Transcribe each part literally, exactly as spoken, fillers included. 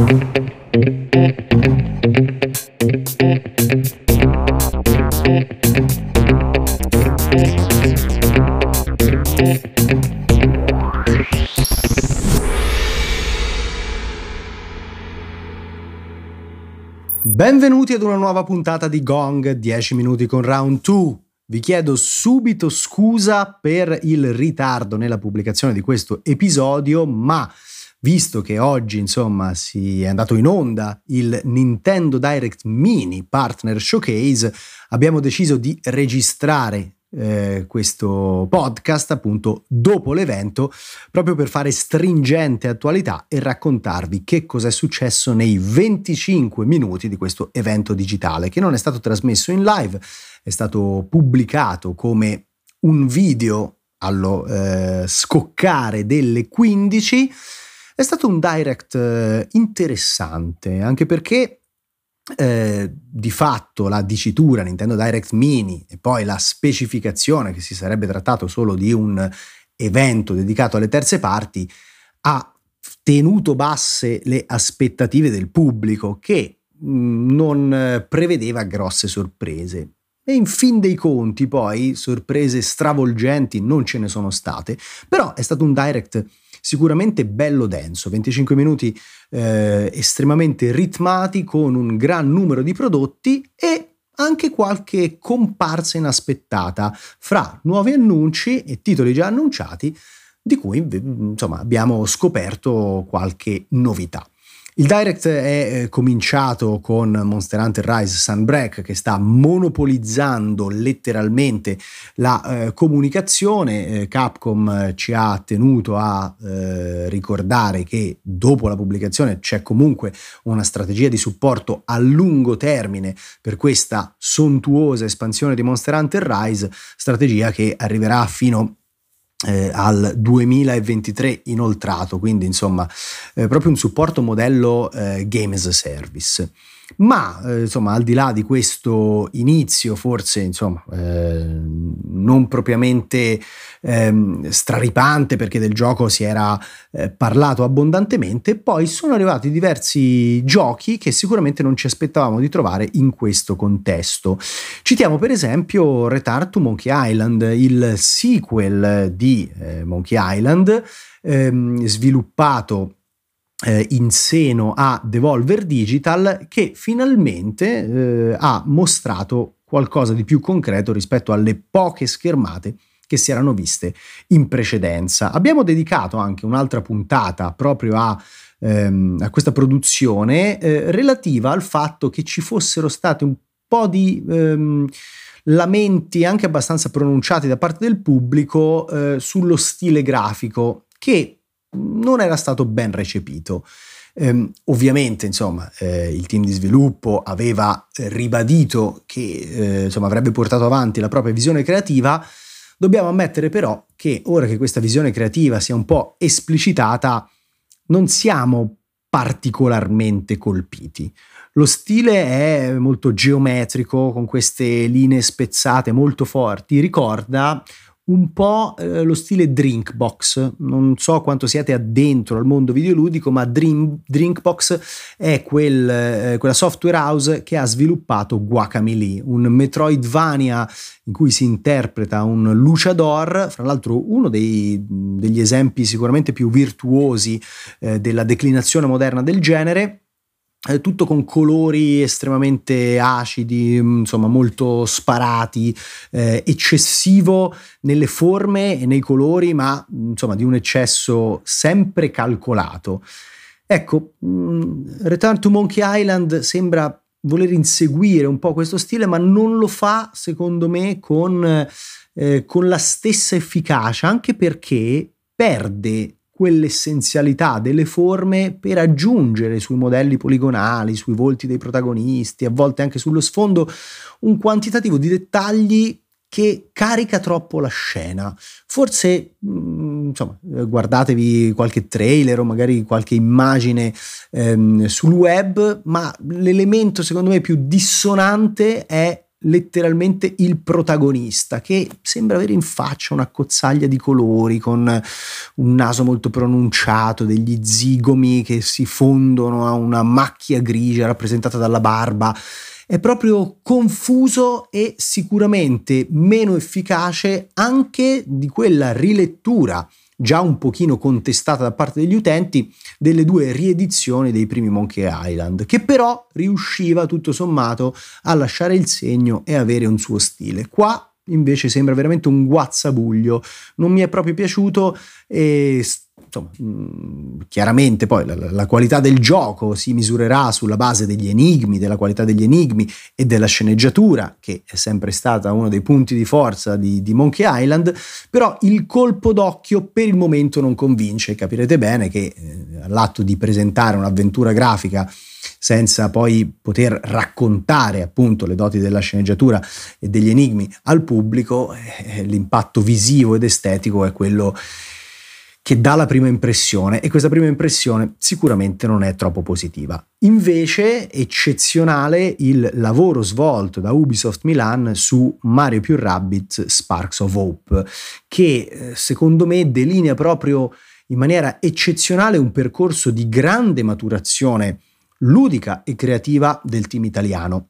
Benvenuti ad una nuova puntata di Gong, dieci minuti con Round due. Vi chiedo subito scusa per il ritardo nella pubblicazione di questo episodio, ma visto che oggi insomma si è andato in onda il Nintendo Direct Mini Partner Showcase, abbiamo deciso di registrare eh, questo podcast appunto dopo l'evento, proprio per fare stringente attualità e raccontarvi che cosa è successo nei venticinque minuti di questo evento digitale, che non è stato trasmesso in live, è stato pubblicato come un video allo eh, scoccare delle quindici. È stato un direct eh, interessante, anche perché eh, di fatto la dicitura Nintendo Direct Mini e poi la specificazione che si sarebbe trattato solo di un evento dedicato alle terze parti ha tenuto basse le aspettative del pubblico, che mh, non prevedeva grosse sorprese. E in fin dei conti poi sorprese stravolgenti non ce ne sono state, però è stato un direct sicuramente bello denso, venticinque minuti eh, estremamente ritmati, con un gran numero di prodotti e anche qualche comparsa inaspettata fra nuovi annunci e titoli già annunciati, di cui insomma abbiamo scoperto qualche novità. Il direct è cominciato con Monster Hunter Rise Sunbreak, che sta monopolizzando letteralmente la eh, comunicazione. Eh, Capcom ci ha tenuto a eh, ricordare che dopo la pubblicazione c'è comunque una strategia di supporto a lungo termine per questa sontuosa espansione di Monster Hunter Rise, strategia che arriverà fino Eh, al duemilaventitré inoltrato, quindi insomma eh, proprio un supporto modello eh, Game as a Service. Ma eh, insomma, al di là di questo inizio forse insomma eh, non propriamente eh, straripante, perché del gioco si era eh, parlato abbondantemente, poi sono arrivati diversi giochi che sicuramente non ci aspettavamo di trovare in questo contesto. Citiamo per esempio Return to Monkey Island, il sequel di eh, Monkey Island, ehm, sviluppato Eh, in seno a Devolver Digital, che finalmente eh, ha mostrato qualcosa di più concreto rispetto alle poche schermate che si erano viste in precedenza. Abbiamo dedicato anche un'altra puntata proprio a, ehm, a questa produzione eh, relativa al fatto che ci fossero stati un po' di ehm, lamenti anche abbastanza pronunciati da parte del pubblico eh, sullo stile grafico, che non era stato ben recepito. Eh, ovviamente insomma eh, il team di sviluppo aveva eh, ribadito che eh, insomma avrebbe portato avanti la propria visione creativa. Dobbiamo ammettere però che ora che questa visione creativa sia un po' esplicitata, non siamo particolarmente colpiti. Lo stile è molto geometrico, con queste linee spezzate molto forti, ricorda un po' eh, lo stile Drinkbox. Non so quanto siete addentro al mondo videoludico, ma Dream, Drinkbox è quel, eh, quella software house che ha sviluppato Guacamelee, un Metroidvania in cui si interpreta un luchador, fra l'altro uno dei, degli esempi sicuramente più virtuosi eh, della declinazione moderna del genere. Tutto con colori estremamente acidi, insomma molto sparati, eh, eccessivo nelle forme e nei colori, ma insomma di un eccesso sempre calcolato. Ecco, Return to Monkey Island sembra voler inseguire un po' questo stile, ma non lo fa secondo me con, eh, con la stessa efficacia, anche perché perde quell'essenzialità delle forme per aggiungere sui modelli poligonali, sui volti dei protagonisti, a volte anche sullo sfondo, un quantitativo di dettagli che carica troppo la scena. Forse mh, insomma, guardatevi qualche trailer o magari qualche immagine ehm, sul web, ma l'elemento secondo me più dissonante è letteralmente il protagonista, che sembra avere in faccia una cozzaglia di colori, con un naso molto pronunciato, degli zigomi che si fondono a una macchia grigia rappresentata dalla barba. È proprio confuso e sicuramente meno efficace anche di quella rilettura già un pochino contestata da parte degli utenti delle due riedizioni dei primi Monkey Island, che però riusciva tutto sommato a lasciare il segno e avere un suo stile. Qua invece sembra veramente un guazzabuglio, non mi è proprio piaciuto e insomma, mh, chiaramente poi la, la qualità del gioco si misurerà sulla base degli enigmi, della qualità degli enigmi e della sceneggiatura, che è sempre stata uno dei punti di forza di, di Monkey Island, però il colpo d'occhio per il momento non convince. Capirete bene che eh, all'atto di presentare un'avventura grafica senza poi poter raccontare appunto le doti della sceneggiatura e degli enigmi al pubblico, eh, l'impatto visivo ed estetico è quello che dà la prima impressione, e questa prima impressione sicuramente non è troppo positiva. Invece eccezionale il lavoro svolto da Ubisoft Milan su Mario più Rabbids Sparks of Hope, che secondo me delinea proprio in maniera eccezionale un percorso di grande maturazione ludica e creativa del team italiano.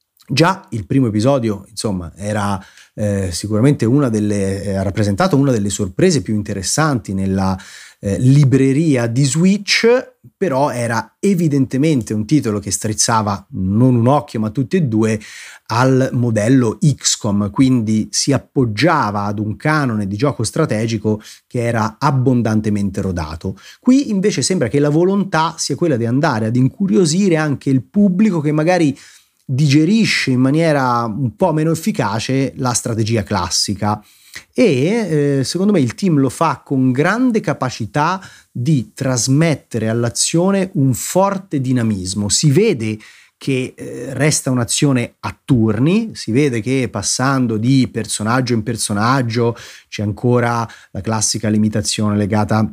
Già il primo episodio, insomma, era eh, sicuramente una delle, eh, ha rappresentato una delle sorprese più interessanti nella eh, libreria di Switch, però era evidentemente un titolo che strizzava non un occhio ma tutti e due al modello X COM, quindi si appoggiava ad un canone di gioco strategico che era abbondantemente rodato. Qui invece sembra che la volontà sia quella di andare ad incuriosire anche il pubblico che magari digerisce in maniera un po' meno efficace la strategia classica, e eh, secondo me il team lo fa con grande capacità di trasmettere all'azione un forte dinamismo. Si vede che eh, resta un'azione a turni, si vede che passando di personaggio in personaggio c'è ancora la classica limitazione legata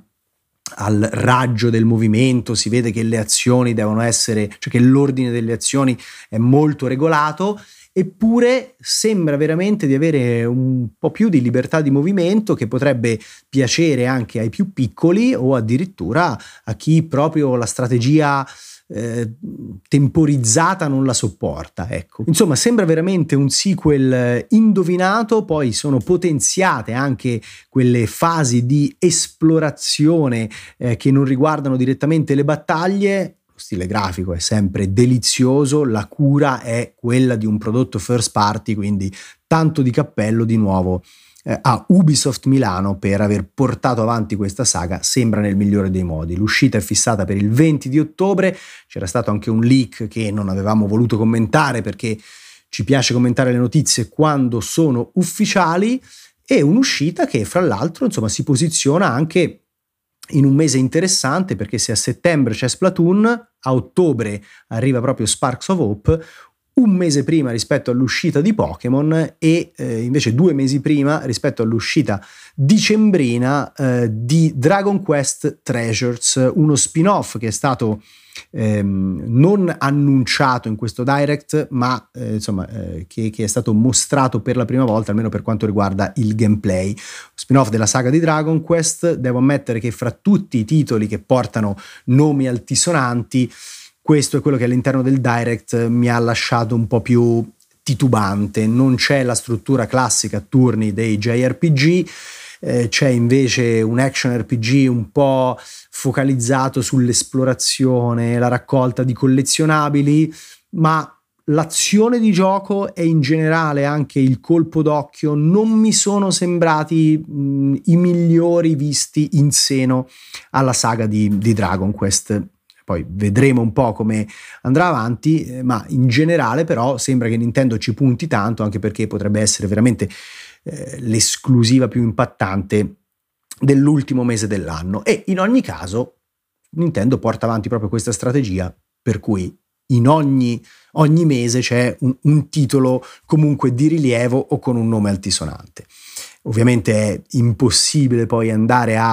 al raggio del movimento, si vede che le azioni devono essere, cioè che l'ordine delle azioni è molto regolato, eppure sembra veramente di avere un po' più di libertà di movimento che potrebbe piacere anche ai più piccoli o addirittura a chi proprio la strategia Eh, temporizzata non la sopporta, ecco. Insomma, sembra veramente un sequel indovinato. Poi sono potenziate anche quelle fasi di esplorazione eh, che non riguardano direttamente le battaglie. Lo stile grafico è sempre delizioso, la cura è quella di un prodotto first party, quindi tanto di cappello di nuovo a Ubisoft Milano per aver portato avanti questa saga, sembra nel migliore dei modi. L'uscita è fissata per il venti di ottobre, c'era stato anche un leak che non avevamo voluto commentare perché ci piace commentare le notizie quando sono ufficiali, e un'uscita che fra l'altro insomma si posiziona anche in un mese interessante, perché se a settembre c'è Splatoon, a ottobre arriva proprio Sparks of Hope, un mese prima rispetto all'uscita di Pokémon e eh, invece due mesi prima rispetto all'uscita dicembrina eh, di Dragon Quest Treasures, uno spin-off che è stato ehm, non annunciato in questo direct, ma eh, insomma eh, che, che è stato mostrato per la prima volta, almeno per quanto riguarda il gameplay. Spin-off della saga di Dragon Quest. Devo ammettere che fra tutti i titoli che portano nomi altisonanti, questo è quello che all'interno del direct mi ha lasciato un po' più titubante. Non c'è la struttura classica a turni dei J R P G, eh, c'è invece un action R P G un po' focalizzato sull'esplorazione, la raccolta di collezionabili, ma l'azione di gioco e in generale anche il colpo d'occhio non mi sono sembrati mh, i migliori visti in seno alla saga di, di Dragon Quest. Poi vedremo un po' come andrà avanti, eh, ma in generale però sembra che Nintendo ci punti tanto, anche perché potrebbe essere veramente eh, l'esclusiva più impattante dell'ultimo mese dell'anno. E in ogni caso Nintendo porta avanti proprio questa strategia, per cui in ogni, ogni mese c'è un, un titolo comunque di rilievo o con un nome altisonante. Ovviamente è impossibile poi andare a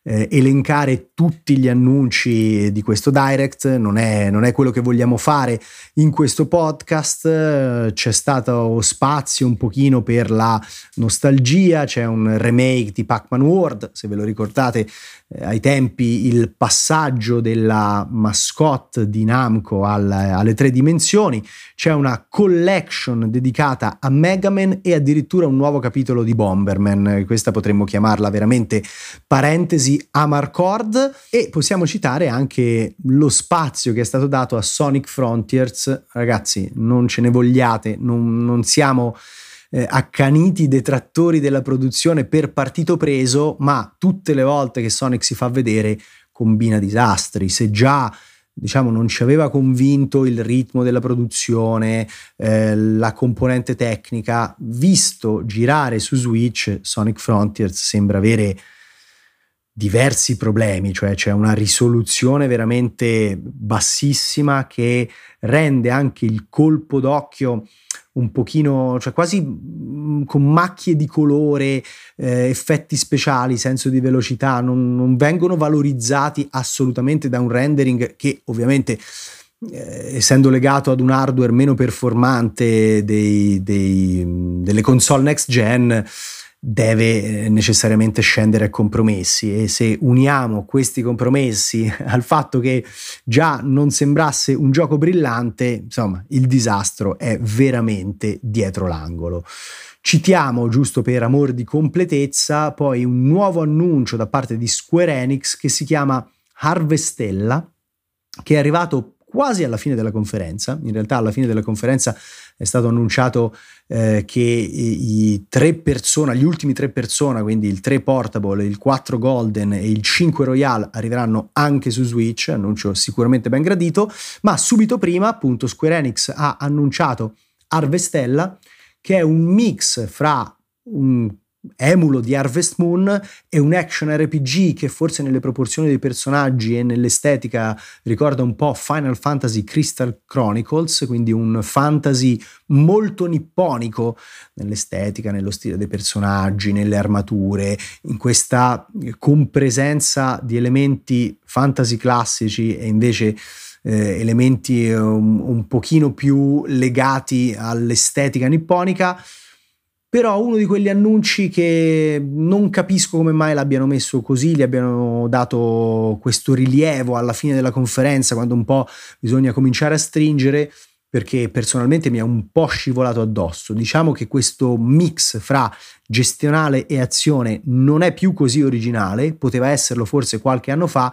eh, elencare tutti gli annunci di questo Direct, non è, non è quello che vogliamo fare in questo podcast. C'è stato spazio un pochino per la nostalgia, c'è un remake di Pac-Man World, se ve lo ricordate, eh, ai tempi il passaggio della mascotte di Namco al, alle tre dimensioni, c'è una collection dedicata a Mega Man e addirittura un nuovo capitolo di Bomberman. Questa potremmo chiamarla veramente parentesi Amarcord, e possiamo citare anche lo spazio che è stato dato a Sonic Frontiers. Ragazzi, non ce ne vogliate, non, non siamo eh, accaniti detrattori della produzione per partito preso, ma tutte le volte che Sonic si fa vedere combina disastri. Se già diciamo non ci aveva convinto il ritmo della produzione, eh, la componente tecnica, visto girare su Switch, Sonic Frontiers sembra avere diversi problemi, cioè c'è una risoluzione veramente bassissima che rende anche il colpo d'occhio un pochino, cioè quasi mh, con macchie di colore, eh, effetti speciali, senso di velocità, non, non vengono valorizzati assolutamente da un rendering che ovviamente, eh, essendo legato ad un hardware meno performante dei, dei, delle console next gen, deve necessariamente scendere a compromessi. E se uniamo questi compromessi al fatto che già non sembrasse un gioco brillante, insomma il disastro è veramente dietro l'angolo. Citiamo, giusto per amor di completezza, poi un nuovo annuncio da parte di Square Enix che si chiama Harvestella, che è arrivato quasi alla fine della conferenza. In realtà alla fine della conferenza è stato annunciato eh, che i, i tre persona, gli ultimi tre persona, quindi il tre Portable, il quattro Golden e il cinque Royal arriveranno anche su Switch, annuncio sicuramente ben gradito, ma subito prima appunto Square Enix ha annunciato Harvestella, che è un mix fra un emulo di Harvest Moon e un action R P G che forse nelle proporzioni dei personaggi e nell'estetica ricorda un po' Final Fantasy Crystal Chronicles, quindi un fantasy molto nipponico nell'estetica, nello stile dei personaggi, nelle armature, in questa compresenza di elementi fantasy classici e invece eh, elementi un, un pochino più legati all'estetica nipponica. Però uno di quegli annunci che non capisco come mai l'abbiano messo così, gli abbiano dato questo rilievo alla fine della conferenza, quando un po' bisogna cominciare a stringere, perché personalmente mi è un po' scivolato addosso. Diciamo che questo mix fra gestionale e azione non è più così originale, poteva esserlo forse qualche anno fa,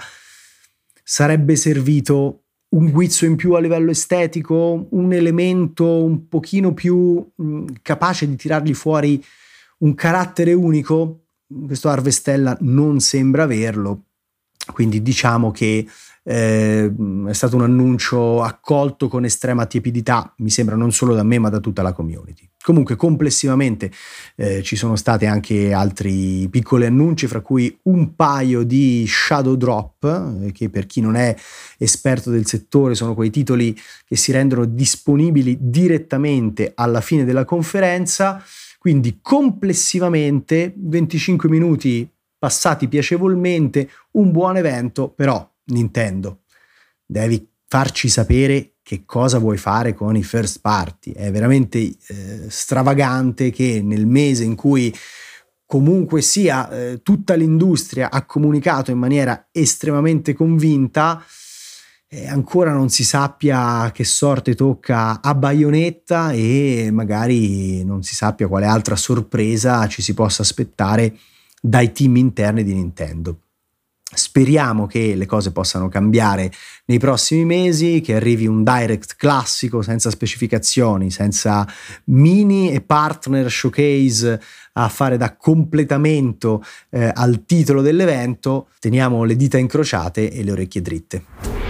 sarebbe servito un guizzo in più a livello estetico, un elemento un pochino più mh, capace di tirargli fuori un carattere unico. Questo Harvestella non sembra averlo, quindi diciamo che eh, è stato un annuncio accolto con estrema tiepidità, mi sembra, non solo da me ma da tutta la community. Comunque complessivamente eh, ci sono stati anche altri piccoli annunci, fra cui un paio di Shadow Drop, eh, che per chi non è esperto del settore sono quei titoli che si rendono disponibili direttamente alla fine della conferenza. Quindi complessivamente venticinque minuti passati piacevolmente, un buon evento. Però Nintendo, devi farci sapere che cosa vuoi fare con i first party. È veramente eh, stravagante che nel mese in cui comunque sia eh, tutta l'industria ha comunicato in maniera estremamente convinta, eh, ancora non si sappia che sorte tocca a Bayonetta e magari non si sappia quale altra sorpresa ci si possa aspettare dai team interni di Nintendo. Speriamo che le cose possano cambiare nei prossimi mesi, che arrivi un Direct classico senza specificazioni, senza mini e partner showcase a fare da completamento eh, al titolo dell'evento. Teniamo le dita incrociate e le orecchie dritte.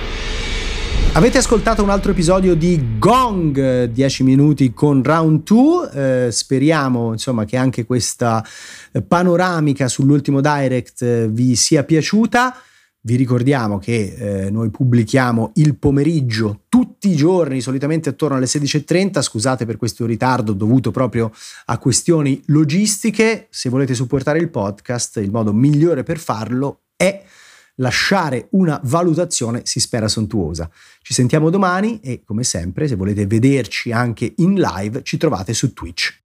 Avete ascoltato un altro episodio di Gong, dieci minuti con Round due. Eh, speriamo insomma che anche questa panoramica sull'ultimo Direct eh, vi sia piaciuta. Vi ricordiamo che eh, noi pubblichiamo il pomeriggio tutti i giorni, solitamente attorno alle sedici e trenta. Scusate per questo ritardo dovuto proprio a questioni logistiche. Se volete supportare il podcast, il modo migliore per farlo è lasciare una valutazione, si spera sontuosa. Ci sentiamo domani e, come sempre, se volete vederci anche in live, ci trovate su Twitch.